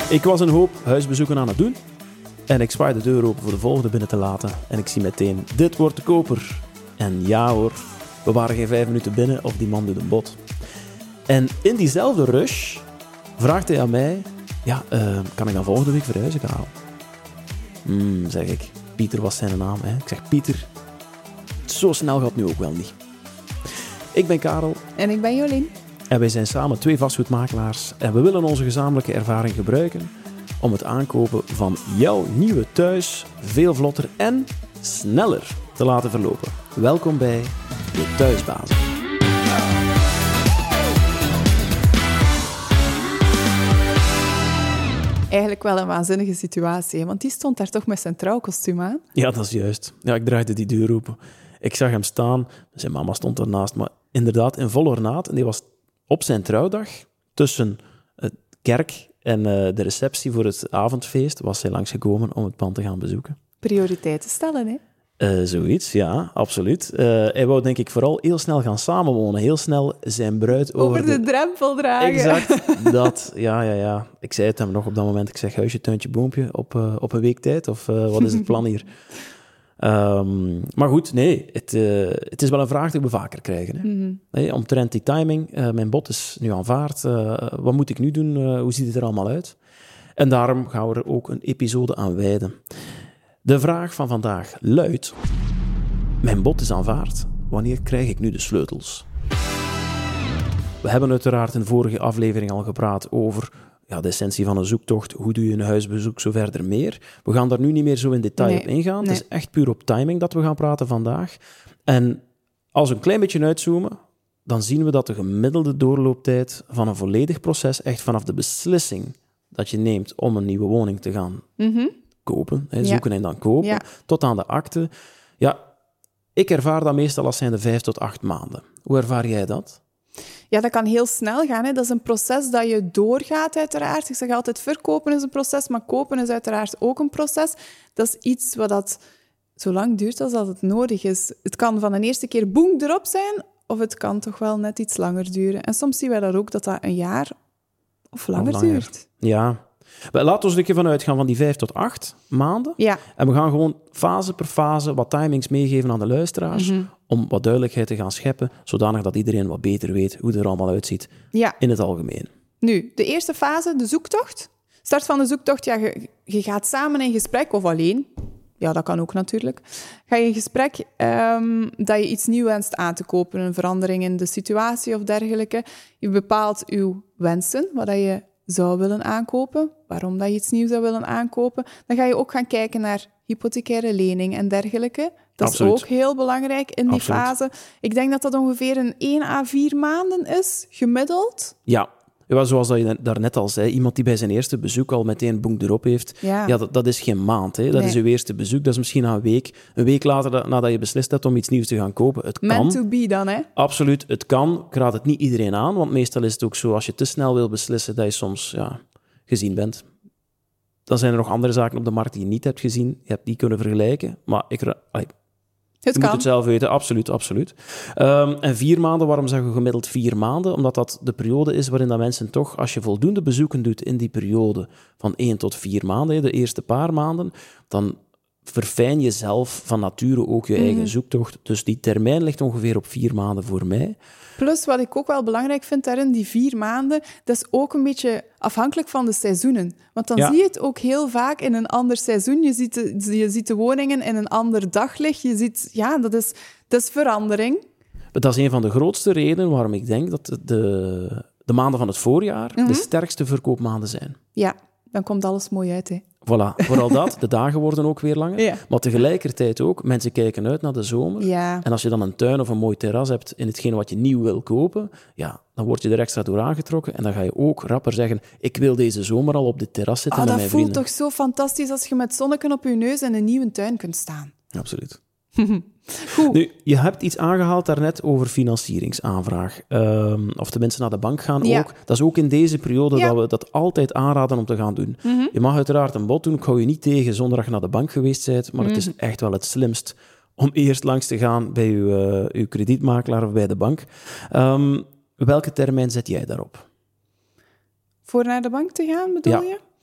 Ik was een hoop huisbezoeken aan het doen en ik zwaai de deur open voor de volgende binnen te laten en ik zie meteen, dit wordt de koper. En ja hoor, we waren geen 5 minuten binnen of die man doet een bod. En in diezelfde rush vraagt hij aan mij, kan ik dan volgende week verhuizen, Karel? Zeg ik. Pieter was zijn naam. Hè. Ik zeg, Pieter, zo snel gaat het nu ook wel niet. Ik ben Karel. En ik ben Jolien. En wij zijn samen 2 vastgoedmakelaars en we willen onze gezamenlijke ervaring gebruiken om het aankopen van jouw nieuwe thuis veel vlotter en sneller te laten verlopen. Welkom bij de Thuisbazen. Eigenlijk wel een waanzinnige situatie, want die stond daar toch met zijn trouwkostuum aan. Ja, dat is juist. Ja, ik draaide die deur open. Ik zag hem staan. Zijn mama stond ernaast, maar inderdaad in vol ornaat. En die was op zijn trouwdag, tussen het kerk en de receptie voor het avondfeest, was hij langsgekomen om het pand te gaan bezoeken. Prioriteiten stellen, hè? Zoiets, ja, absoluut. Hij wou denk ik vooral heel snel gaan samenwonen. Heel snel zijn bruid over de drempel dragen. Exact, dat. Ja. Ik zei het hem nog op dat moment. Ik zeg, huisje, tuintje, boompje op een week tijd? Of wat is het plan hier? Maar goed, nee. Het is wel een vraag die we vaker krijgen. Hè? Mm-hmm. Nee, omtrent die timing. Mijn bod is nu aanvaard. Wat moet ik nu doen? Hoe ziet het er allemaal uit? En daarom gaan we er ook een episode aan wijden. De vraag van vandaag luidt: mijn bod is aanvaard, wanneer krijg ik nu de sleutels? We hebben uiteraard in de vorige aflevering al gepraat over de essentie van een zoektocht, hoe doe je een huisbezoek, zo verder meer. We gaan daar nu niet meer zo in detail op ingaan. Nee. Het is echt puur op timing dat we gaan praten vandaag. En als we een klein beetje uitzoomen, dan zien we dat de gemiddelde doorlooptijd van een volledig proces, echt vanaf de beslissing dat je neemt om een nieuwe woning te gaan kopen, zoeken en dan kopen, tot aan de akte. Ja, ik ervaar dat meestal als zijn de 5 tot 8 maanden. Hoe ervaar jij dat? Ja, dat kan heel snel gaan. Hè. Dat is een proces dat je doorgaat, uiteraard. Ik zeg altijd, verkopen is een proces, maar kopen is uiteraard ook een proces. Dat is iets wat dat zo lang duurt als dat het nodig is. Het kan van een eerste keer boem erop zijn, of het kan toch wel net iets langer duren. En soms zien wij dat ook, dat een jaar of langer duurt. Ja. Laten we een keer vanuit gaan van die 5 tot 8 maanden. Ja. En we gaan gewoon fase per fase wat timings meegeven aan de luisteraars, om wat duidelijkheid te gaan scheppen, zodanig dat iedereen wat beter weet hoe het er allemaal uitziet in het algemeen. Nu, de eerste fase, de zoektocht. Start van de zoektocht, je gaat samen in gesprek, of alleen. Ja, dat kan ook natuurlijk. Ga je in gesprek dat je iets nieuws wenst aan te kopen, een verandering in de situatie of dergelijke. Je bepaalt uw wensen, wat je zou willen aankopen, waarom dat je iets nieuws zou willen aankopen. Dan ga je ook gaan kijken naar hypothecaire lening en dergelijke. Dat is ook heel belangrijk in die fase. Ik denk dat dat ongeveer een 1 à 4 maanden is, gemiddeld. Ja, zoals dat je daarnet al zei, iemand die bij zijn eerste bezoek al meteen boek erop heeft, dat is geen maand. Hè. Dat is uw eerste bezoek, dat is misschien een week later nadat je beslist hebt om iets nieuws te gaan kopen. Het kan. Meant to be dan, hè? Absoluut, het kan. Ik raad het niet iedereen aan, want meestal is het ook zo, als je te snel wil beslissen, dat je soms gezien bent. Dan zijn er nog andere zaken op de markt die je niet hebt gezien. Je hebt die kunnen vergelijken, maar je moet het zelf weten, absoluut. En 4 maanden, waarom zeggen we gemiddeld 4 maanden? Omdat dat de periode is waarin dat mensen toch, als je voldoende bezoeken doet in die periode van 1 tot 4 maanden, de eerste paar maanden, dan verfijn je zelf van nature ook je eigen zoektocht. Dus die termijn ligt ongeveer op 4 maanden voor mij. Plus, wat ik ook wel belangrijk vind daarin, die 4 maanden, dat is ook een beetje afhankelijk van de seizoenen. Want dan zie je het ook heel vaak in een ander seizoen. Je ziet de woningen in een ander daglicht. Je ziet, dat is verandering. Dat is een van de grootste redenen waarom ik denk dat de maanden van het voorjaar de sterkste verkoopmaanden zijn. Ja, dan komt alles mooi uit, hè. Voilà, vooral dat. De dagen worden ook weer langer. Ja. Maar tegelijkertijd ook, mensen kijken uit naar de zomer. Ja. En als je dan een tuin of een mooi terras hebt in hetgeen wat je nieuw wil kopen, dan word je er extra door aangetrokken. En dan ga je ook rapper zeggen, ik wil deze zomer al op dit terras zitten met mijn vrienden. Dat voelt toch zo fantastisch als je met zonneken op je neus in een nieuwe tuin kunt staan. Absoluut. Nu, je hebt iets aangehaald daarnet over financieringsaanvraag. Of de mensen naar de bank gaan ook. Dat is ook in deze periode dat we dat altijd aanraden om te gaan doen. Je mag uiteraard een bod doen. Ik hou je niet tegen zonder dat je naar de bank geweest bent. Maar het is echt wel het slimst om eerst langs te gaan bij uw kredietmakelaar of bij de bank. Welke termijn zet jij daarop? Voor naar de bank te gaan, bedoel je?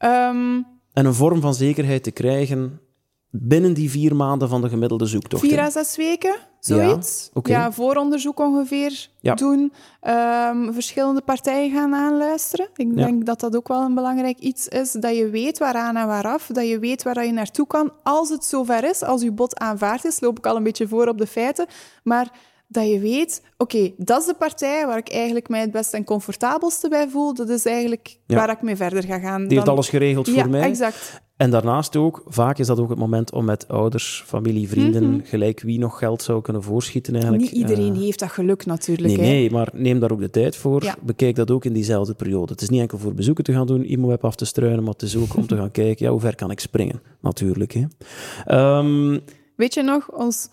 En een vorm van zekerheid te krijgen binnen die 4 maanden van de gemiddelde zoektocht. 4 à 6 weken, zoiets. Ja, okay. Ja, vooronderzoek ongeveer doen. Verschillende partijen gaan aanluisteren. Ik denk dat dat ook wel een belangrijk iets is. Dat je weet waaraan en waaraf. Dat je weet waar je naartoe kan. Als het zover is, als je bod aanvaard is, loop ik al een beetje voor op de feiten. Maar dat je weet, oké, dat is de partij waar ik eigenlijk mij het best en comfortabelste bij voel. Dat is eigenlijk waar ik mee verder ga gaan. Die heeft alles geregeld voor mij. Ja, exact. En daarnaast ook, vaak is dat ook het moment om met ouders, familie, vrienden, gelijk wie nog geld zou kunnen voorschieten eigenlijk. Niet iedereen heeft dat geluk natuurlijk. Nee, maar neem daar ook de tijd voor. Ja. Bekijk dat ook in diezelfde periode. Het is niet enkel voor bezoeken te gaan doen, IMO-web af te struinen, maar het is ook om te gaan kijken, hoe ver kan ik springen, natuurlijk. Hè. Weet je nog, ons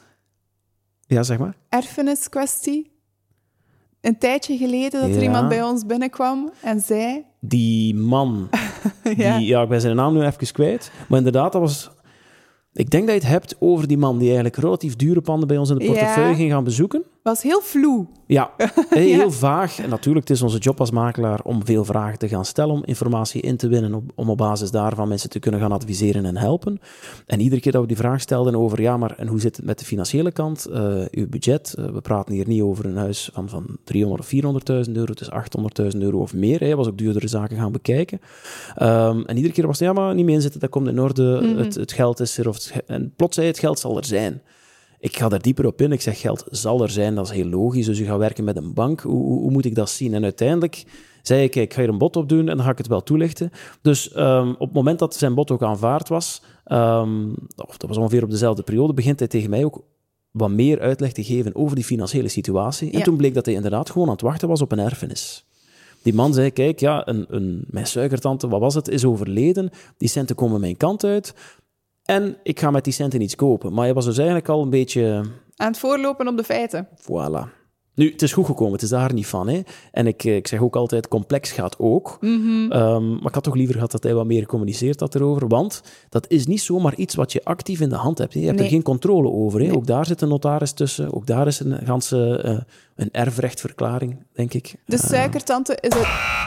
erfeniskwestie? Een tijdje geleden dat er iemand bij ons binnenkwam en zei... Die man, ik ben zijn naam nu even kwijt, maar inderdaad, dat was... Ik denk dat je het hebt over die man die eigenlijk relatief dure panden bij ons in de portefeuille ging gaan bezoeken. Was heel vloe. Ja, heel vaag. En natuurlijk, het is onze job als makelaar om veel vragen te gaan stellen, om informatie in te winnen, om op basis daarvan mensen te kunnen gaan adviseren en helpen. En iedere keer dat we die vraag stelden over, maar en hoe zit het met de financiële kant? Uw budget, we praten hier niet over een huis van 300.000 of 400.000 euro, het is 800.000 euro of meer. Hij was ook duurdere zaken gaan bekijken. En iedere keer was het, maar niet meer inzitten, dat komt in orde, het geld is er. En plots zei het geld zal er zijn. Ik ga daar dieper op in. Ik zeg, geld zal er zijn, dat is heel logisch. Dus u gaat werken met een bank. Hoe moet ik dat zien? En uiteindelijk zei ik, kijk, ik ga hier een bod op doen en dan ga ik het wel toelichten. Dus op het moment dat zijn bod ook aanvaard was, dat was ongeveer op dezelfde periode, begint hij tegen mij ook wat meer uitleg te geven over die financiële situatie. En toen bleek dat hij inderdaad gewoon aan het wachten was op een erfenis. Die man zei, kijk, mijn suikertante, wat was het, is overleden. Die centen komen mijn kant uit. En ik ga met die centen iets kopen. Maar hij was dus eigenlijk al een beetje... aan het voorlopen op de feiten. Voilà. Nu, het is goed gekomen, het is daar niet van. Hè. En ik zeg ook altijd, complex gaat ook. Maar ik had toch liever gehad dat hij wat meer gecommuniceerd had erover. Want dat is niet zomaar iets wat je actief in de hand hebt. Hè. Je hebt er geen controle over. Hè. Nee. Ook daar zit een notaris tussen. Ook daar is een erfrechtverklaring, denk ik. De suikertante is het...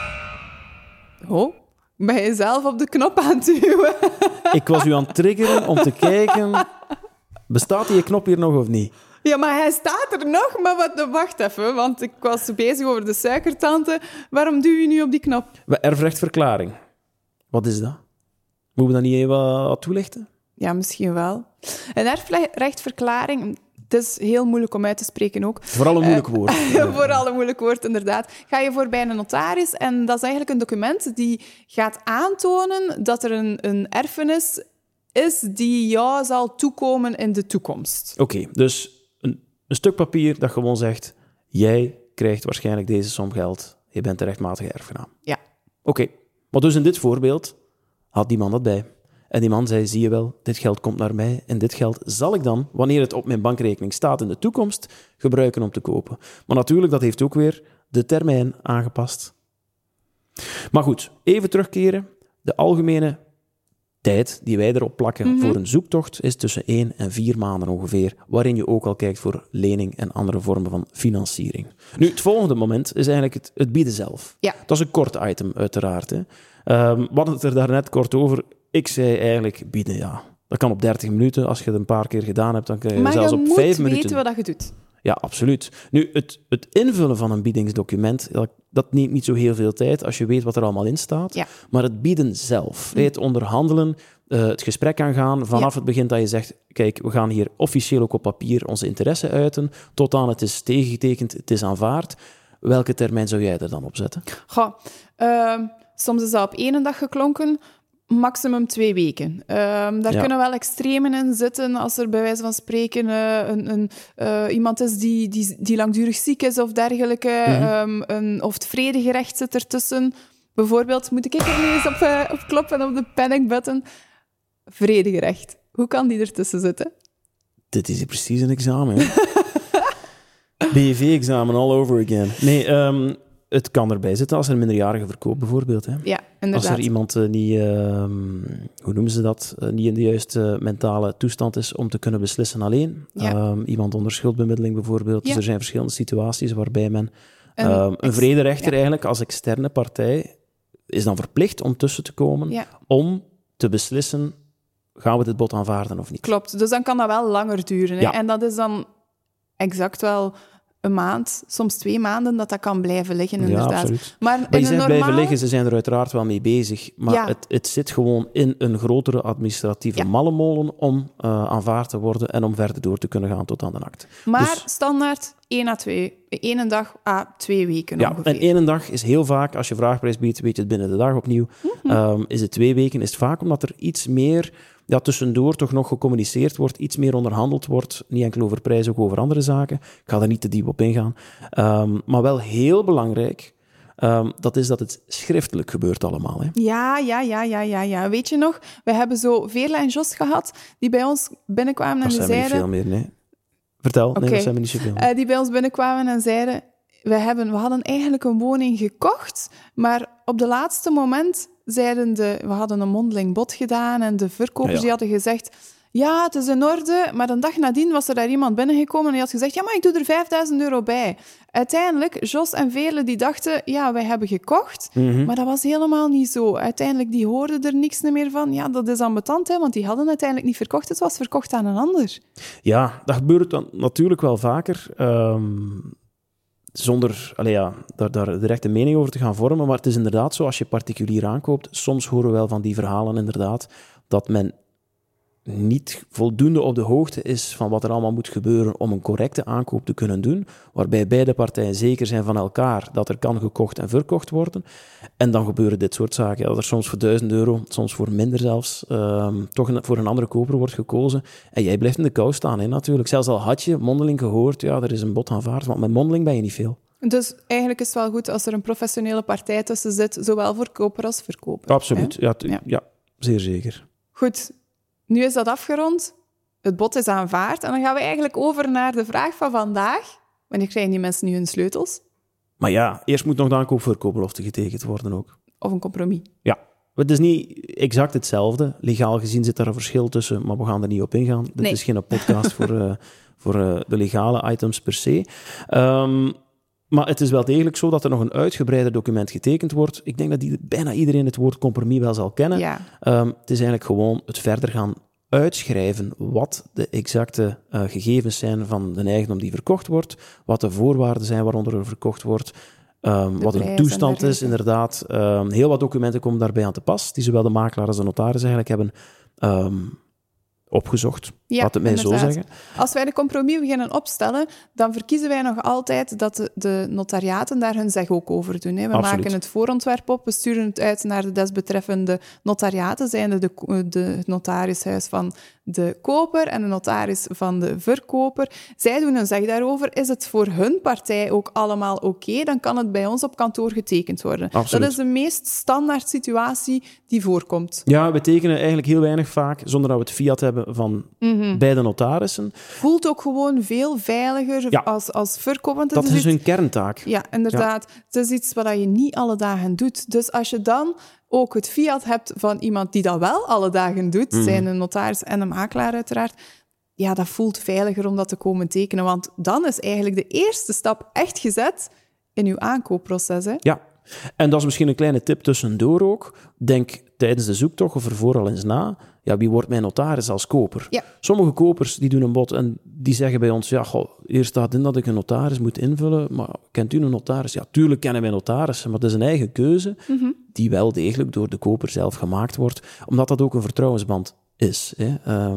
Ben je zelf op de knop aan het duwen? Ik was u aan het triggeren om te kijken... Bestaat die knop hier nog of niet? Ja, maar hij staat er nog. Maar wacht even, want ik was bezig over de suikertante. Waarom duw je nu op die knop? Erfrechtverklaring. Wat is dat? Moeten we dat niet even wat toelichten? Ja, misschien wel. Een erfrechtverklaring... Het is heel moeilijk om uit te spreken ook. Vooral een moeilijk woord. Vooral een moeilijk woord, inderdaad. Ga je voorbij een notaris en dat is eigenlijk een document die gaat aantonen dat er een erfenis is die jou zal toekomen in de toekomst. Oké, dus een stuk papier dat gewoon zegt, jij krijgt waarschijnlijk deze som geld, je bent de rechtmatige erfgenaam. Ja. Oké, maar dus in dit voorbeeld had die man dat bij. En die man zei, zie je wel, dit geld komt naar mij en dit geld zal ik dan, wanneer het op mijn bankrekening staat in de toekomst, gebruiken om te kopen. Maar natuurlijk, dat heeft ook weer de termijn aangepast. Maar goed, even terugkeren. De algemene tijd die wij erop plakken voor een zoektocht is tussen 1 en 4 maanden ongeveer, waarin je ook al kijkt voor lening en andere vormen van financiering. Nu, het volgende moment is eigenlijk het bieden zelf. Ja. Dat is een kort item, uiteraard. Hè. We hadden het er daarnet kort over. Ik zei eigenlijk bieden, ja. Dat kan op 30 minuten. Als je het een paar keer gedaan hebt, dan kan je zelfs op 5 minuten. Maar je moet weten wat je doet. Ja, absoluut. Nu, het invullen van een biedingsdocument, dat neemt niet zo heel veel tijd als je weet wat er allemaal in staat. Ja. Maar het bieden zelf, het onderhandelen, het gesprek aangaan, vanaf het begin dat je zegt, kijk, we gaan hier officieel ook op papier onze interesse uiten, tot aan het is tegengetekend, het is aanvaard. Welke termijn zou jij er dan op zetten? Soms is dat op 1 dag geklonken, maximum 2 weken. Daar kunnen wel extremen in zitten als er bij wijze van spreken iemand is die langdurig ziek is of dergelijke, of het vredegerecht zit ertussen. Bijvoorbeeld, moet ik er nu eens op kloppen op de panic button? Vredegerecht. Hoe kan die ertussen zitten? Dit is precies een examen, hè? BV-examen all over again. Nee, het kan erbij zitten als er een minderjarige verkoopt, bijvoorbeeld. Hè. Ja, inderdaad. Als er iemand niet, hoe noemen ze dat, niet in de juiste mentale toestand is om te kunnen beslissen alleen. Ja. Iemand onder schuldbemiddeling, bijvoorbeeld. Ja. Dus er zijn verschillende situaties waarbij men een vrederechter eigenlijk als externe partij is dan verplicht om tussen te komen om te beslissen, gaan we dit bod aanvaarden of niet? Klopt, dus dan kan dat wel langer duren. Hè? Ja. En dat is dan exact wel een maand, soms 2 maanden, dat kan blijven liggen, inderdaad. Ja, absoluut. Maar je in zegt een blijven liggen, ze zijn er uiteraard wel mee bezig. Maar Ja. het zit gewoon in een grotere administratieve mallemolen om aanvaard te worden en om verder door te kunnen gaan tot aan de akte. Maar Dus, standaard 1 à 2. 1 dag à 2 weken ja, ongeveer. en 1 dag is heel vaak, als je vraagprijs biedt, weet je het binnen de dag opnieuw. Is het 2 weken, is het vaak omdat er iets meer tussendoor toch nog gecommuniceerd wordt, iets meer onderhandeld wordt, niet enkel over prijs, ook over andere zaken. Ik ga daar niet te diep op ingaan. Maar wel heel belangrijk, dat is dat het schriftelijk gebeurt allemaal. Hè. Ja. Weet je nog, we hebben zo Veerle en Jos gehad, die bij ons binnenkwamen en Dat die zijn we niet zeiden... veel meer, nee. Vertel, nee, dat zijn we niet zoveel. Die bij ons binnenkwamen en zeiden... We hadden eigenlijk een woning gekocht, maar op de laatste moment zeiden we hadden een mondeling bod gedaan en de verkopers die hadden gezegd, ja, het is in orde, maar een dag nadien was er daar iemand binnengekomen en die had gezegd, ja, maar ik doe er €5.000 bij. Uiteindelijk, Jos en Veerle die dachten, ja, wij hebben gekocht, maar dat was helemaal niet zo. Uiteindelijk, die hoorden er niks meer van. Ja, dat is ambetant, hè, want die hadden uiteindelijk niet verkocht. Het was verkocht aan een ander. Ja, dat gebeurt dan natuurlijk wel vaker. Zonder daar direct een mening over te gaan vormen. Maar het is inderdaad zo, als je particulier aankoopt, soms horen we wel van die verhalen inderdaad, dat men niet voldoende op de hoogte is van wat er allemaal moet gebeuren om een correcte aankoop te kunnen doen, waarbij beide partijen zeker zijn van elkaar dat er kan gekocht en verkocht worden. En dan gebeuren dit soort zaken. Dat er soms voor €1.000, soms voor minder zelfs, toch voor een andere koper wordt gekozen. En jij blijft in de kou staan, hè, natuurlijk. Zelfs al had je mondeling gehoord, ja, er is een bod aanvaard, want met mondeling ben je niet veel. Dus eigenlijk is het wel goed als er een professionele partij tussen zit, zowel voor koper als verkoper. Absoluut, ja, zeer zeker. Goed. Nu is dat afgerond, het bod is aanvaard en dan gaan we eigenlijk over naar de vraag van vandaag. Wanneer krijgen die mensen nu hun sleutels? Maar ja, eerst moet nog de aankoop-verkoopbelofte getekend worden ook. Of een compromis? Ja, het is niet exact hetzelfde. Legaal gezien zit daar een verschil tussen, maar we gaan er niet op ingaan. Dit is geen podcast voor de legale items per se. Maar het is wel degelijk zo dat er nog een uitgebreider document getekend wordt. Ik denk dat bijna iedereen het woord compromis wel zal kennen. Ja. Het is eigenlijk gewoon het verder gaan uitschrijven wat de exacte gegevens zijn van de eigendom die verkocht wordt, wat de voorwaarden zijn waaronder er verkocht wordt, wat een toestand is, inderdaad. Heel wat documenten komen daarbij aan te pas, die zowel de makelaar als de notaris eigenlijk hebben opgezocht, laat het mij zo zeggen. Als wij de compromis beginnen opstellen, dan verkiezen wij nog altijd dat de notariaten daar hun zeg ook over doen. Hè. We maken het voorontwerp op, we sturen het uit naar de desbetreffende notariaten, zijnde het notarishuis van de koper en de notaris van de verkoper. Zij doen een zeg daarover. Is het voor hun partij ook allemaal oké, dan kan het bij ons op kantoor getekend worden. Absoluut. Dat is de meest standaard situatie die voorkomt. Ja, we tekenen eigenlijk heel weinig vaak, zonder dat we het fiat hebben van beide notarissen. Voelt ook gewoon veel veiliger als verkoper. Dat is hun kerntaak. Ja, inderdaad. Ja. Het is iets wat je niet alle dagen doet. Dus als je dan ook het fiat hebt van iemand die dat wel alle dagen doet, zijn een notaris en een makelaar uiteraard, ja, dat voelt veiliger om dat te komen tekenen. Want dan is eigenlijk de eerste stap echt gezet in uw aankoopproces. Hè? Ja, en dat is misschien een kleine tip tussendoor ook. Denk tijdens de zoektocht of ervoor al eens na, ja, wie wordt mijn notaris als koper? Ja. Sommige kopers die doen een bod en die zeggen bij ons, ja, hier staat in dat ik een notaris moet invullen, maar kent u een notaris? Ja, tuurlijk kennen wij notarissen, maar het is een eigen keuze die wel degelijk door de koper zelf gemaakt wordt, omdat dat ook een vertrouwensband is. Hè.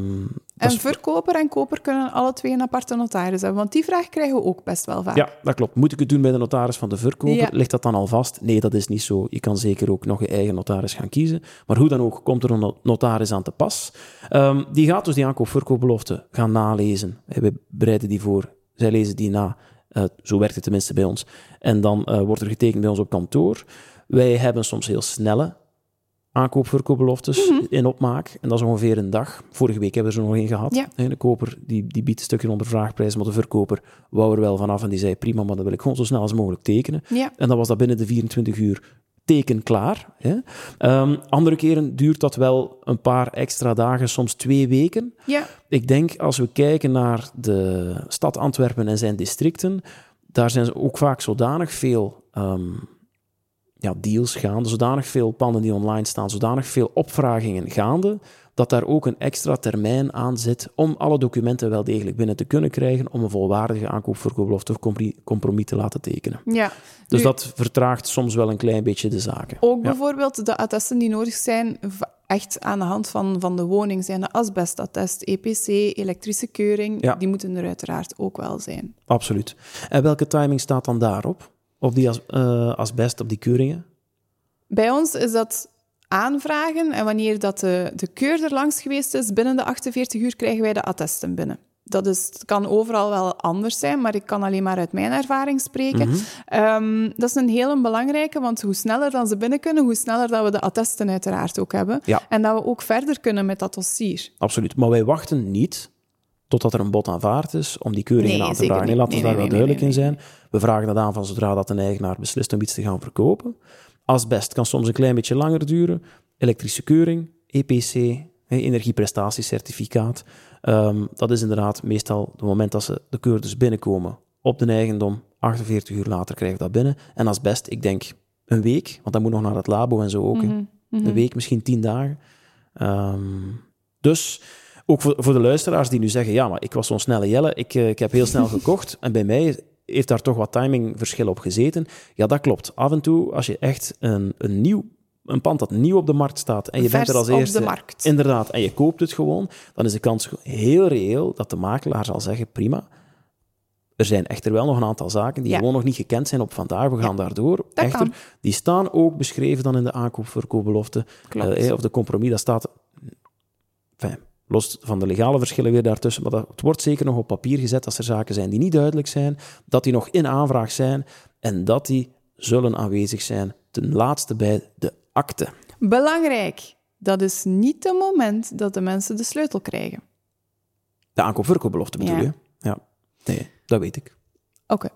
En verkoper en koper kunnen alle twee een aparte notaris hebben, want die vraag krijgen we ook best wel vaak. Ja, dat klopt. Moet ik het doen bij de notaris van de verkoper? Ja. Ligt dat dan al vast? Nee, dat is niet zo. Je kan zeker ook nog je eigen notaris gaan kiezen. Maar hoe dan ook, komt er een notaris aan te pas. Die gaat dus die aankoop-verkoopbelofte gaan nalezen. We bereiden die voor. Zij lezen die na. Zo werkt het tenminste bij ons. En dan wordt er getekend bij ons op kantoor. Wij hebben soms heel snelle aankoop-verkoopbeloftes in opmaak. En dat is ongeveer een dag. Vorige week hebben we er nog één gehad. Ja. De koper die biedt een stukje onder vraagprijs, maar de verkoper wou er wel vanaf en die zei prima, maar dat wil ik gewoon zo snel als mogelijk tekenen. Ja. En dan was dat binnen de 24 uur teken klaar. Hè. Andere keren duurt dat wel een paar extra dagen, soms 2 weken. Ja. Ik denk, als we kijken naar de stad Antwerpen en zijn districten, daar zijn ze ook vaak zodanig veel deals gaande, zodanig veel panden die online staan, zodanig veel opvragingen gaande, dat daar ook een extra termijn aan zit om alle documenten wel degelijk binnen te kunnen krijgen om een volwaardige aankoopverkoopbelofte of compromis te laten tekenen. Ja. Dus dat vertraagt soms wel een klein beetje de zaken. Ook bijvoorbeeld de attesten die nodig zijn, echt aan de hand van de woning, zijn de asbestattest, EPC, elektrische keuring, die moeten er uiteraard ook wel zijn. Absoluut. En welke timing staat dan daarop? Op die asbest, op die keuringen? Bij ons is dat aanvragen en wanneer dat de keur er langs geweest is, binnen de 48 uur krijgen wij de attesten binnen. Het kan overal wel anders zijn, maar ik kan alleen maar uit mijn ervaring spreken. Dat is een hele belangrijke, want hoe sneller dan ze binnen kunnen, hoe sneller dat we de attesten uiteraard ook hebben. Ja. En dat we ook verder kunnen met dat dossier. Absoluut. Maar wij wachten niet totdat er een bod aanvaard is om die keuringen aan te vragen. Nee, laten we daar wel duidelijk in zijn. We vragen dat aan van zodra dat een eigenaar beslist om iets te gaan verkopen. Asbest kan soms een klein beetje langer duren. Elektrische keuring, EPC, energieprestatiecertificaat. Dat is inderdaad meestal het moment dat ze de keur dus binnenkomen op de eigendom. 48 uur later krijgen we dat binnen. En asbest, ik denk een week, want dat moet nog naar het labo en zo ook. Een week, misschien 10 dagen. Dus ook voor de luisteraars die nu zeggen, ja, maar ik was zo'n snelle Jelle, ik heb heel snel gekocht en bij mij heeft daar toch wat timingverschil op gezeten. Ja, dat klopt. Af en toe, als je echt een pand dat nieuw op de markt staat en je bent er als eerste... op de markt. Inderdaad, en je koopt het gewoon, dan is de kans heel reëel dat de makelaar zal zeggen, prima, er zijn echter wel nog een aantal zaken die gewoon nog niet gekend zijn op vandaag, we gaan daardoor. Echter, die staan ook beschreven dan in de aankoopverkoopbelofte, of de compromis, dat staat... Los van de legale verschillen weer daartussen, maar het wordt zeker nog op papier gezet als er zaken zijn die niet duidelijk zijn, dat die nog in aanvraag zijn en dat die zullen aanwezig zijn ten laatste bij de akte. Belangrijk, dat is niet het moment dat de mensen de sleutel krijgen. De aankoopverkoopbelofte bedoel je? Ja. Nee, dat weet ik. Oké.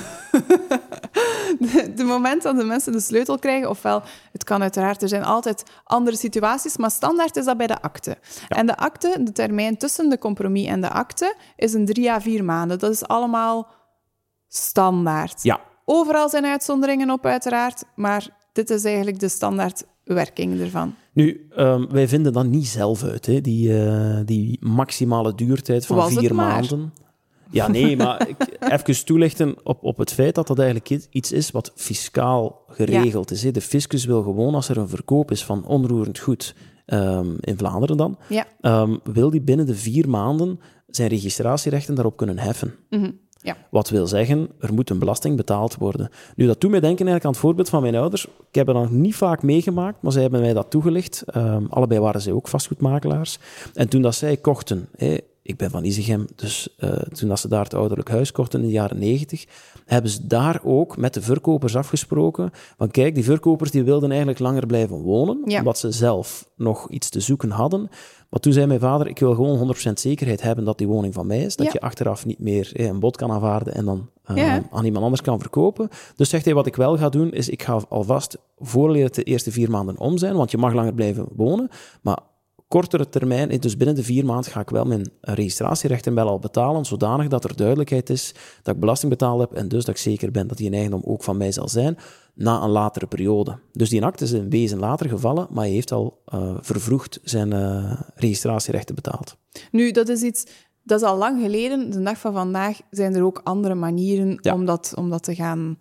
De moment dat de mensen de sleutel krijgen, ofwel, het kan uiteraard, er zijn altijd andere situaties, maar standaard is dat bij de akte. Ja. En de akte, de termijn tussen de compromis en de akte, is een 3 à 4 maanden. Dat is allemaal standaard. Ja. Overal zijn uitzonderingen op, uiteraard, maar dit is eigenlijk de standaardwerking ervan. Nu, wij vinden dat niet zelf uit, hè? Die maximale duurtijd van 4 maanden. Ja, nee, maar even toelichten op het feit dat dat eigenlijk iets is wat fiscaal geregeld is. Hè. De fiscus wil gewoon, als er een verkoop is van onroerend goed, in Vlaanderen dan, wil die binnen de 4 maanden zijn registratierechten daarop kunnen heffen. Ja. Wat wil zeggen, er moet een belasting betaald worden. Nu, dat doet mij denken eigenlijk aan het voorbeeld van mijn ouders. Ik heb het nog niet vaak meegemaakt, maar zij hebben mij dat toegelicht. Allebei waren zij ook vastgoedmakelaars. En toen dat zij kochten... Ik ben van Isegem, dus toen dat ze daar het ouderlijk huis kochten in de jaren 90, hebben ze daar ook met de verkopers afgesproken van kijk, die verkopers die wilden eigenlijk langer blijven wonen, omdat ze zelf nog iets te zoeken hadden. Maar toen zei mijn vader, ik wil gewoon 100% zekerheid hebben dat die woning van mij is, dat je achteraf niet meer een bod kan aanvaarden en dan aan iemand anders kan verkopen. Dus zegt hij, wat ik wel ga doen, is ik ga alvast voordat het de eerste 4 maanden om zijn, want je mag langer blijven wonen, maar kortere termijn, dus binnen de 4 maanden ga ik wel mijn registratierechten wel al betalen, zodanig dat er duidelijkheid is dat ik belasting betaald heb en dus dat ik zeker ben dat die eigendom ook van mij zal zijn, na een latere periode. Dus die akte is in wezen later gevallen, maar hij heeft al vervroegd zijn registratierechten betaald. Nu, dat is al lang geleden. De dag van vandaag zijn er ook andere manieren om dat te gaan...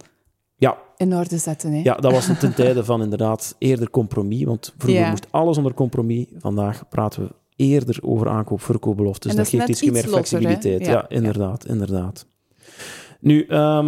in orde zetten. Hè? Ja, dat was ten tijde van inderdaad eerder compromis, want vroeger moest alles onder compromis. Vandaag praten we eerder over aankoop-verkoopbeloftes. Dus dat geeft iets meer flexibiliteit. Ja, inderdaad. Nu,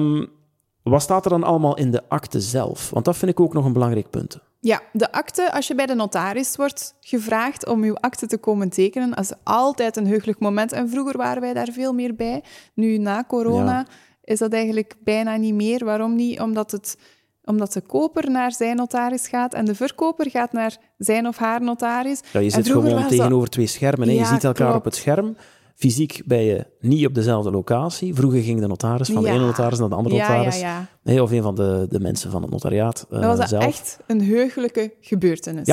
wat staat er dan allemaal in de akte zelf? Want dat vind ik ook nog een belangrijk punt. Ja, de akte, als je bij de notaris wordt gevraagd om uw akte te komen tekenen, dat is altijd een heugelijk moment. En vroeger waren wij daar veel meer bij. Nu, na corona... is dat eigenlijk bijna niet meer. Waarom niet? Omdat de koper naar zijn notaris gaat en de verkoper gaat naar zijn of haar notaris. Ja, je zit gewoon tegenover 2 schermen. Ja, je ziet elkaar op het scherm. Fysiek ben je niet op dezelfde locatie. Vroeger ging de notaris van de ene notaris naar de andere notaris. Nee, of een van de mensen van het notariaat dat was zelf. Echt een heugelijke gebeurtenis. Ja,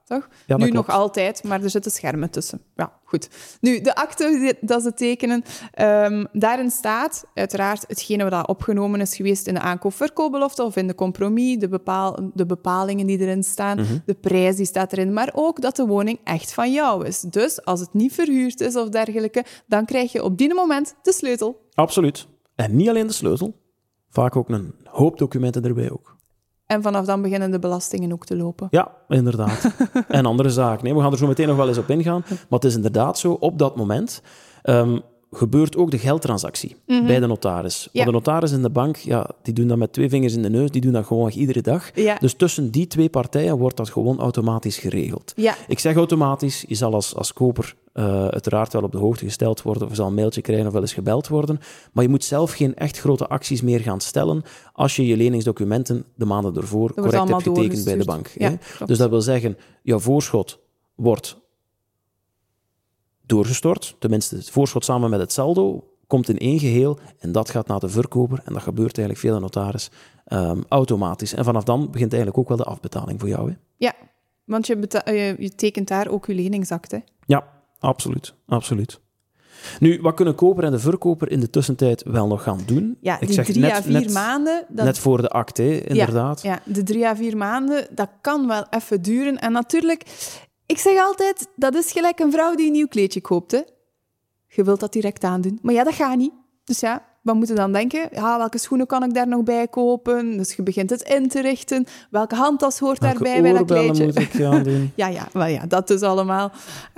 toch? Ja, nu dat nog klopt. altijd, maar er zitten schermen tussen. Ja, goed. Nu, de akte dat ze tekenen, daarin staat uiteraard hetgene wat opgenomen is geweest in de aankoop-verkoopbelofte of in de compromis, de bepalingen die erin staan, de prijs die staat erin, maar ook dat de woning echt van jou is. Dus als het niet verhuurd is of dergelijke, dan krijg je op die moment de sleutel. Absoluut. En niet alleen de sleutel, vaak ook een hoop documenten erbij ook. En vanaf dan beginnen de belastingen ook te lopen. Ja, inderdaad. En andere zaken. Nee, we gaan er zo meteen nog wel eens op ingaan. Maar het is inderdaad zo, op dat moment gebeurt ook de geldtransactie bij de notaris. Ja. Want de notaris en de bank, ja, die doen dat met 2 vingers in de neus, die doen dat gewoon iedere dag. Ja. Dus tussen die 2 partijen wordt dat gewoon automatisch geregeld. Ja. Ik zeg automatisch, je zal als koper uiteraard wel op de hoogte gesteld worden, of je zal een mailtje krijgen of wel eens gebeld worden, maar je moet zelf geen echt grote acties meer gaan stellen als je je leningsdocumenten de maanden ervoor correct hebt allemaal getekend bij de doorgestuurd. bank. Ja, Hè? klopt. Dus dat wil zeggen, jouw voorschot wordt doorgestort, tenminste het voorschot samen met het saldo, komt in één geheel en dat gaat naar de verkoper en dat gebeurt eigenlijk via de notaris automatisch. En vanaf dan begint eigenlijk ook wel de afbetaling voor jou. Hè? Ja, want je tekent daar ook je leningsakte. Ja, absoluut. Absoluut. Nu, wat kunnen koper en de verkoper in de tussentijd wel nog gaan doen? Ja, Ik die zeg 3 à 4 maanden... Net voor de akte, hè, inderdaad. Ja, de 3 à 4 maanden, dat kan wel even duren. En natuurlijk, ik zeg altijd, dat is gelijk een vrouw die een nieuw kleedje koopt. Hè. Je wilt dat direct aandoen. Maar ja, dat gaat niet. Dus ja, wat moet je dan denken? Ja, welke schoenen kan ik daar nog bij kopen? Dus je begint het in te richten. Welke handtas hoort daarbij bij dat kleedje? Moet ik gaan doen? Ja, dat dus allemaal.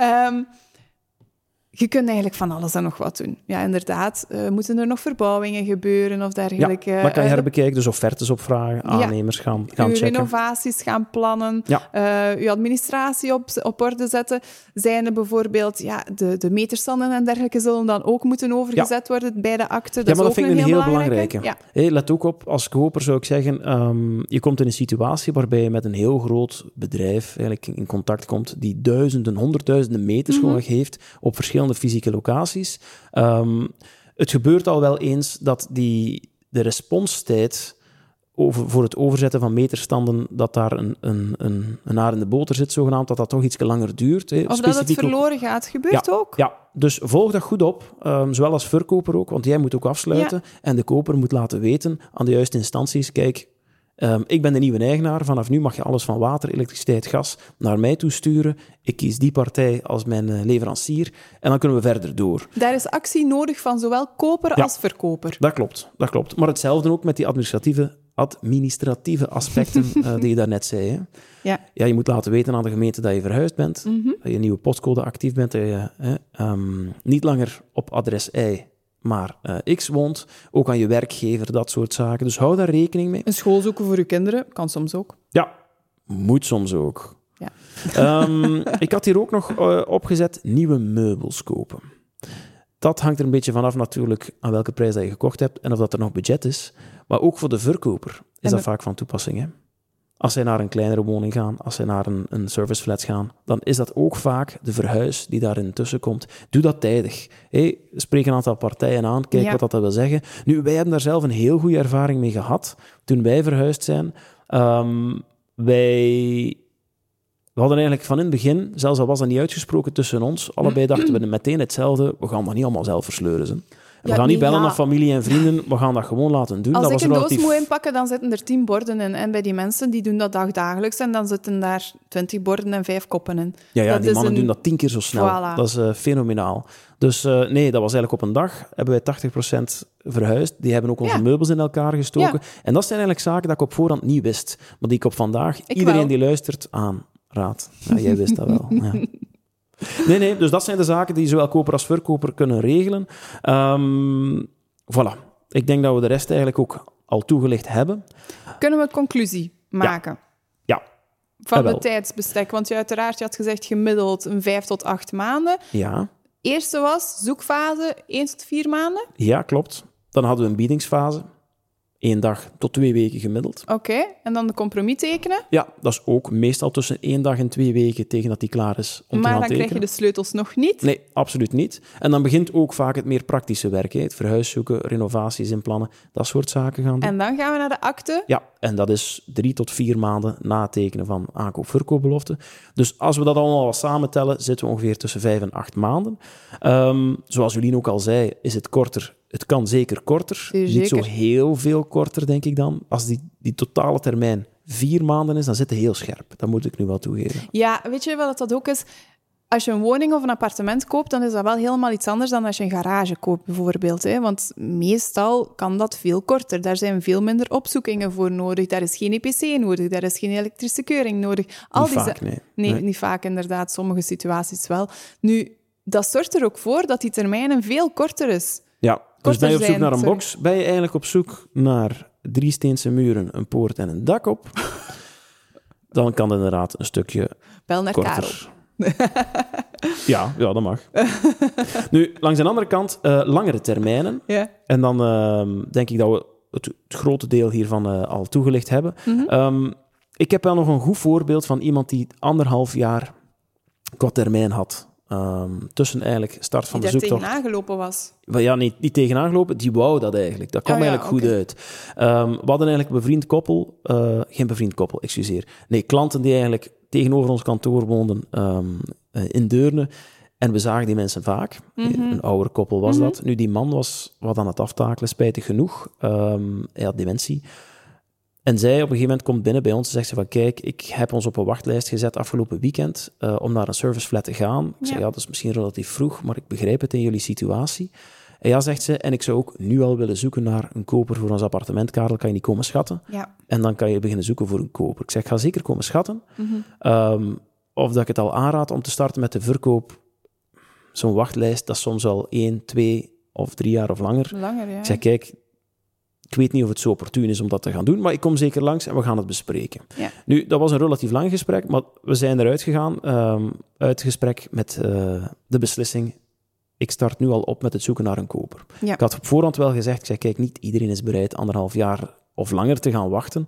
Je kunt eigenlijk van alles en nog wat doen. Ja, inderdaad. Moeten er nog verbouwingen gebeuren of dergelijke? Ja, dan kan je herbekijken, dus offertes opvragen, aannemers gaan je checken. renovaties gaan plannen, je administratie op orde zetten. Zijn er bijvoorbeeld de meterstanden en dergelijke zullen dan ook moeten overgezet worden bij de akte. Maar dat vind ik een heel belangrijke. Ja. Hey, let ook op, als koper zou ik zeggen, je komt in een situatie waarbij je met een heel groot bedrijf eigenlijk in contact komt, die duizenden, honderdduizenden meters gewoon heeft op verschillende fysieke locaties. Het gebeurt al wel eens dat de responstijd voor het overzetten van meterstanden, dat daar een haar in de boter zit, zogenaamd, dat toch iets langer duurt. Hè. Of dat het verloren gaat, gebeurt ook. Ja, dus volg dat goed op, zowel als verkoper ook, want jij moet ook afsluiten en de koper moet laten weten aan de juiste instanties, kijk, ik ben de nieuwe eigenaar, vanaf nu mag je alles van water, elektriciteit, gas naar mij toe sturen. Ik kies die partij als mijn leverancier en dan kunnen we verder door. Daar is actie nodig van zowel koper als verkoper. Dat klopt. Maar hetzelfde ook met die administratieve aspecten die je daarnet zei. Hè? Ja, je moet laten weten aan de gemeente dat je verhuisd bent, dat je een nieuwe postcode actief bent, dat je niet langer op adres Y, maar X woont, ook aan je werkgever, dat soort zaken. Dus hou daar rekening mee. Een school zoeken voor je kinderen, kan soms ook. Ja, moet soms ook. Ja. Ik had hier ook nog opgezet nieuwe meubels kopen. Dat hangt er een beetje vanaf natuurlijk aan welke prijs dat je gekocht hebt en of dat er nog budget is. Maar ook voor de verkoper is dat vaak van toepassing. Hè? Als zij naar een kleinere woning gaan, als zij naar een serviceflat gaan, dan is dat ook vaak de verhuis die daarin tussenkomt. Doe dat tijdig. Spreek een aantal partijen aan, kijk wat dat wil zeggen. Nu, wij hebben daar zelf een heel goede ervaring mee gehad toen wij verhuisd zijn. We hadden eigenlijk van in het begin, zelfs al was dat niet uitgesproken tussen ons, allebei dachten we meteen hetzelfde, we gaan dat niet allemaal zelf versleuren. Hè. We gaan niet bellen naar familie en vrienden, we gaan dat gewoon laten doen. Als dat ik was een doos moet inpakken, dan zitten er 10 borden in. En bij die mensen, die doen dat dagdagelijks en dan zitten daar 20 borden en 5 koppen in. Ja, die mannen doen dat 10 keer zo snel. Voilà. Dat is fenomenaal. Dus nee, dat was eigenlijk op een dag. Hebben wij 80% verhuisd. Die hebben ook onze meubels in elkaar gestoken. Ja. En dat zijn eigenlijk zaken dat ik op voorhand niet wist. Maar die ik op vandaag, iedereen die luistert, aanraad. Ja, jij wist dat wel. Ja. Nee, dus dat zijn de zaken die zowel koper als verkoper kunnen regelen. Voilà. Ik denk dat we de rest eigenlijk ook al toegelicht hebben. Kunnen we een conclusie maken? Ja. Van het tijdsbestek. Want je had gezegd gemiddeld 5 tot 8 maanden. Ja. Eerste was zoekfase 1 tot 4 maanden. Ja, klopt. Dan hadden we een biedingsfase. 1 dag tot 2 weken gemiddeld. Oké, en dan de compromis tekenen? Ja, dat is ook meestal tussen 1 dag en 2 weken tegen dat die klaar is om te gaan tekenen. Maar dan krijg je de sleutels nog niet? Nee, absoluut niet. En dan begint ook vaak het meer praktische werk. Het verhuis zoeken, renovaties inplannen, dat soort zaken gaan doen. En dan gaan we naar de akte? Ja, En dat is 3 tot 4 maanden na het tekenen van aankoop-verkoopbelofte. Dus als we dat allemaal wat samentellen, zitten we ongeveer tussen 5 en 8 maanden. Zoals Jolien ook al zei, is het korter. Het kan zeker korter. Zeker. Niet zo heel veel korter, denk ik dan. Als die totale termijn 4 maanden is, dan zit het heel scherp. Dat moet ik nu wel toegeven. Ja, weet je wat dat ook is? Als je een woning of een appartement koopt, dan is dat wel helemaal iets anders dan als je een garage koopt, bijvoorbeeld. Hè? Want meestal kan dat veel korter. Daar zijn veel minder opzoekingen voor nodig. Daar is geen EPC nodig. Daar is geen elektrische keuring nodig. Niet vaak, inderdaad. Sommige situaties wel. Nu, dat zorgt er ook voor dat die termijnen veel korter is. Ja, dus ben je op zoek naar een box? Ben je eigenlijk op zoek naar 3 steense muren, een poort en een dak op? Dan kan het inderdaad een stukje Bel naar korter. Karel. Ja, dat mag. Nu, langs de andere kant, langere termijnen. Ja. En dan denk ik dat we het grote deel hiervan al toegelicht hebben. Mm-hmm. Ik heb wel nog een goed voorbeeld van iemand die 1,5 jaar qua termijn had. Tussen eigenlijk start van de zoektocht. Die daar tegenaan gelopen was. Ja, niet tegenaan gelopen, die wou dat eigenlijk. Dat kwam eigenlijk goed uit. We hadden eigenlijk klanten die eigenlijk tegenover ons kantoor woonden in Deurne. En we zagen die mensen vaak. Een ouder koppel was dat. Nu, die man was wat aan het aftakelen, spijtig genoeg. Hij had dementie. En zij op een gegeven moment komt binnen bij ons en zegt ze van kijk, ik heb ons op een wachtlijst gezet afgelopen weekend om naar een serviceflat te gaan. Ik zeg dat is misschien relatief vroeg, maar ik begrijp het in jullie situatie. En ja, zegt ze, en ik zou ook nu al willen zoeken naar een koper voor ons appartement. Karel, kan je niet komen schatten? Ja. En dan kan je beginnen zoeken voor een koper. Ik zeg, ga zeker komen schatten. Of dat ik het al aanraad om te starten met de verkoop. Zo'n wachtlijst, dat is soms al 1, 2 of 3 jaar of langer. Ja. Ik zeg, kijk, ik weet niet of het zo opportun is om dat te gaan doen, maar ik kom zeker langs en we gaan het bespreken. Ja. Nu, dat was een relatief lang gesprek, maar we zijn eruit gegaan uit het gesprek met de beslissing. Ik start nu al op met het zoeken naar een koper. Ja. Ik had op voorhand wel gezegd, ik zei, kijk, niet iedereen is bereid 1,5 jaar of langer te gaan wachten.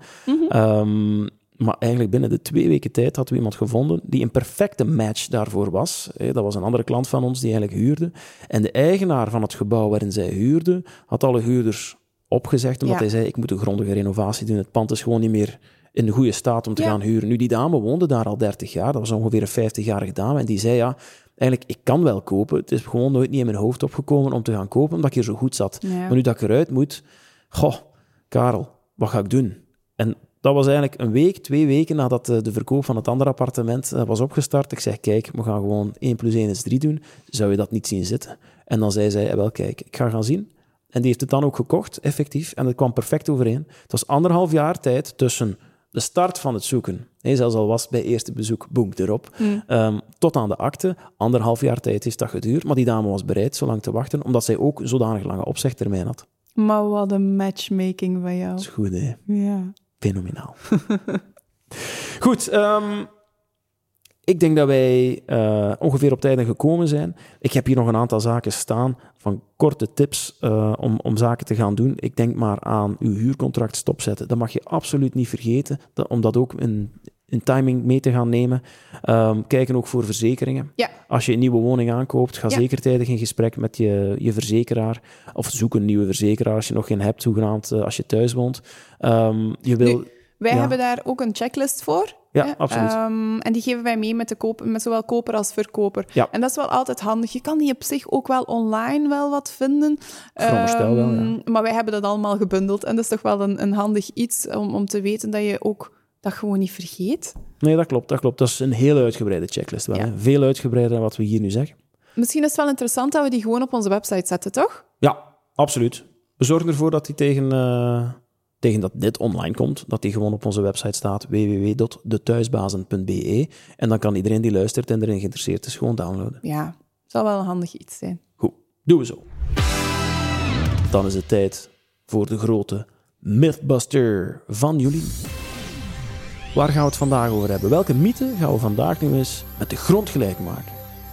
Maar eigenlijk binnen de 2 weken tijd hadden we iemand gevonden die een perfecte match daarvoor was. Dat was een andere klant van ons die eigenlijk huurde. En de eigenaar van het gebouw waarin zij huurde, had alle huurders opgezegd, omdat hij zei, ik moet een grondige renovatie doen. Het pand is gewoon niet meer in de goede staat om te gaan huren. Nu, die dame woonde daar al 30 jaar. Dat was ongeveer een 50-jarige dame. En die zei, ja, eigenlijk, ik kan wel kopen. Het is gewoon nooit niet in mijn hoofd opgekomen om te gaan kopen, omdat ik hier zo goed zat. Ja. Maar nu dat ik eruit moet, Karel, wat ga ik doen? En dat was eigenlijk een week, 2 weken nadat de verkoop van het andere appartement was opgestart. Ik zeg, kijk, we gaan gewoon 1 + 1 is 3 doen. Zou je dat niet zien zitten? En dan zei zij, wel, kijk, ik ga gaan zien. En die heeft het dan ook gekocht, effectief. En dat kwam perfect overeen. Het was 1,5 jaar tijd tussen de start van het zoeken, zelfs al was het bij eerste bezoek, boem, erop, tot aan de akte. 1,5 jaar tijd heeft dat geduurd. Maar die dame was bereid zo lang te wachten, omdat zij ook zodanig lange opzegtermijn had. Maar wat een matchmaking van jou. Dat is goed, hè? Ja. Fenomenaal. Goed, ik denk dat wij ongeveer op tijd gekomen zijn. Ik heb hier nog een aantal zaken staan van korte tips om zaken te gaan doen. Ik denk maar aan uw huurcontract stopzetten. Dat mag je absoluut niet vergeten, om dat ook in timing mee te gaan nemen. Kijken ook voor verzekeringen. Ja. Als je een nieuwe woning aankoopt, ga zeker tijdig in gesprek met je verzekeraar. Of zoek een nieuwe verzekeraar als je nog geen hebt, zogenaamd als je thuis woont. Wij hebben daar ook een checklist voor. Ja, absoluut. En die geven wij mee met zowel koper als verkoper. Ja. En dat is wel altijd handig. Je kan die op zich ook wel online wel wat vinden. Veronderstel wel, ja. Maar wij hebben dat allemaal gebundeld. En dat is toch wel een handig iets om te weten dat je ook dat gewoon niet vergeet. Nee, dat klopt. Dat is een heel uitgebreide checklist wel. Ja. Hè? Veel uitgebreider dan wat we hier nu zeggen. Misschien is het wel interessant dat we die gewoon op onze website zetten, toch? Ja, absoluut. We zorgen ervoor dat die tegen dat dit online komt, dat die gewoon op onze website staat, www.dethuisbazen.be. En dan kan iedereen die luistert en erin geïnteresseerd is, gewoon downloaden. Ja, zal wel een handig iets zijn. Goed, doen we zo. Dan is het tijd voor de grote Mythbuster van Jolien. Waar gaan we het vandaag over hebben? Welke mythe gaan we vandaag nu eens met de grond gelijk maken?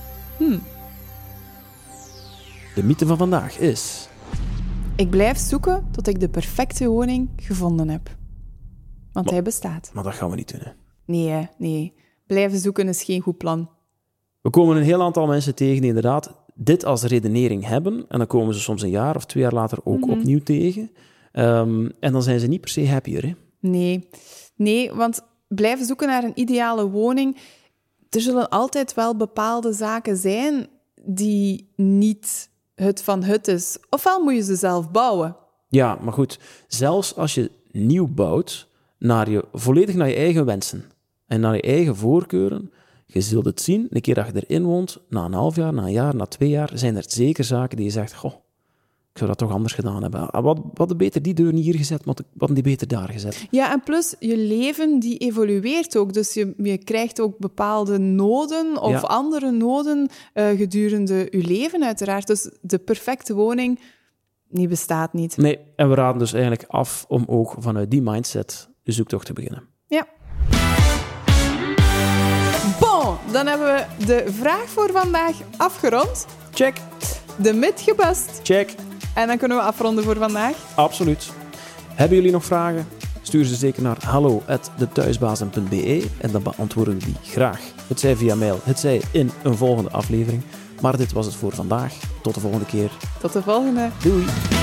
De mythe van vandaag is... Ik blijf zoeken tot ik de perfecte woning gevonden heb. Want hij bestaat. Maar dat gaan we niet doen, hè? Nee. Blijven zoeken is geen goed plan. We komen een heel aantal mensen tegen die inderdaad dit als redenering hebben. En dan komen ze soms 1 jaar of 2 jaar later ook opnieuw tegen. En dan zijn ze niet per se happier, hè? Nee, want blijven zoeken naar een ideale woning... Er zullen altijd wel bepaalde zaken zijn die niet het van het is. Ofwel moet je ze zelf bouwen. Ja, maar goed, zelfs als je nieuw bouwt, volledig naar je eigen wensen en naar je eigen voorkeuren, je zult het zien, een keer dat je erin woont, na een half jaar, na een jaar, na 2 jaar, zijn er zeker zaken die je zegt, goh, ik zou dat toch anders gedaan hebben. Wat beter die deur niet hier gezet, wat die beter daar gezet. Ja, en plus, je leven die evolueert ook. Dus je krijgt ook bepaalde noden of andere noden gedurende je leven uiteraard. Dus de perfecte woning, die bestaat niet. Nee, en we raden dus eigenlijk af om ook vanuit die mindset de zoektocht te beginnen. Ja. Bon, dan hebben we de vraag voor vandaag afgerond. Check. De mythe gebust. Check. En dan kunnen we afronden voor vandaag. Absoluut. Hebben jullie nog vragen? Stuur ze zeker naar hallo@dethuisbazen.be en dan beantwoorden we die graag. Het zij via mail, het zij in een volgende aflevering. Maar dit was het voor vandaag. Tot de volgende keer. Tot de volgende. Doei.